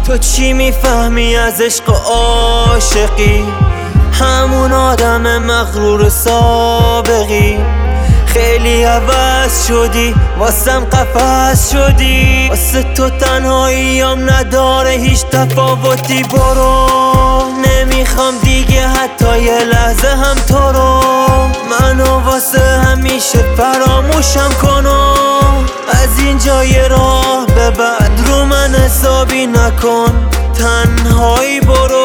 تو چی میفهمی از عشق و عاشقی؟ همون آدم مغرور سابقی. خیلی عوض شدی، واسم قفس شدی. واسه تو تنهاییم نداره هیچ تفاوتی. برو، نمیخوام دیگه حتی یه لحظه هم تو رو. منو واسه همیشه فراموشم کنو. از اینجا یه راه به بعد رو من حسابی نکن. تنهایی برو.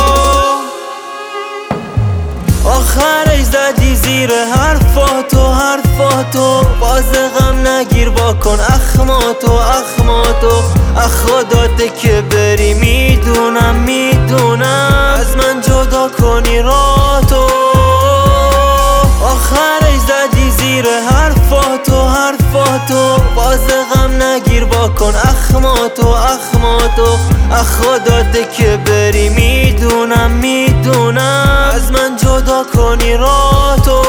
آخرش زدی زیر حرفاتو باز غم نگیر واکن اخماتو خداته که بری. میدونم از من جدا کنی راتو. آخرش زدی زیر حرفاتو باز غم نگیر واکن اخماتو خداته که بری. میدونم از من جدا کنی راتو.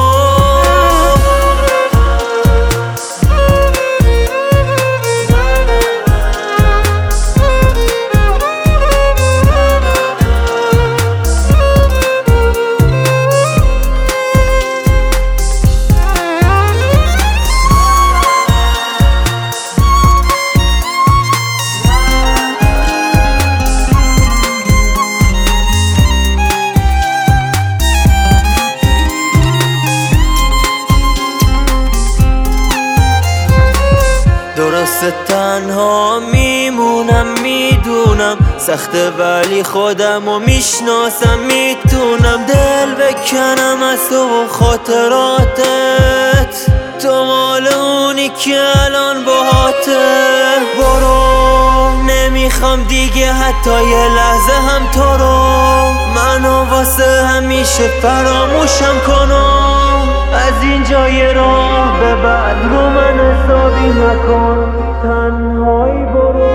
درسته تنها میمونم، میدونم سخته ولی خودمو میشناسم. میتونم دل بکنم از تو و خاطراتت. تو مال اونی که الان باهاته. برو، نمیخوام دیگه حتی یه لحظه هم تو رو. منو واسه همیشه فراموشم کنو. از اینجا یه راه به بعد رو من حسابی نکن. تنهایی برو.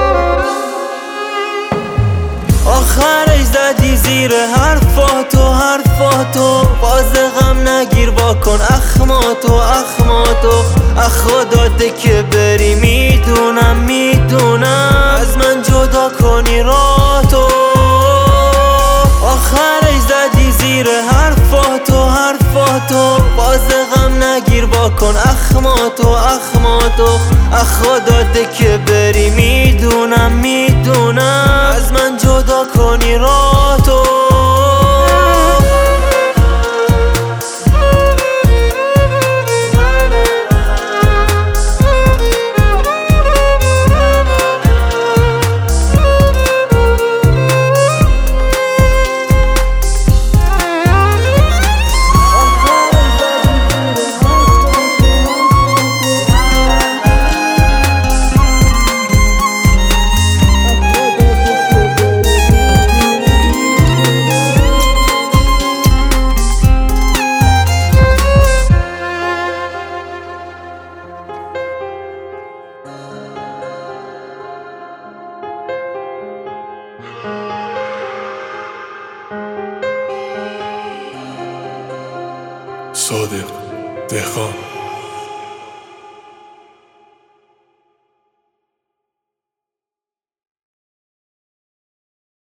آخرش زدی زیر حرفاتو باز غم نگیر واکن اخماتو خداته که بری. میدونم از من جدا کنی راتو. آخرش زدی زیر حرفاتو باز غم نگیر واکن اخماتو خداته که بری. میدونم از من جدا کنی راتو. صادق دهقان.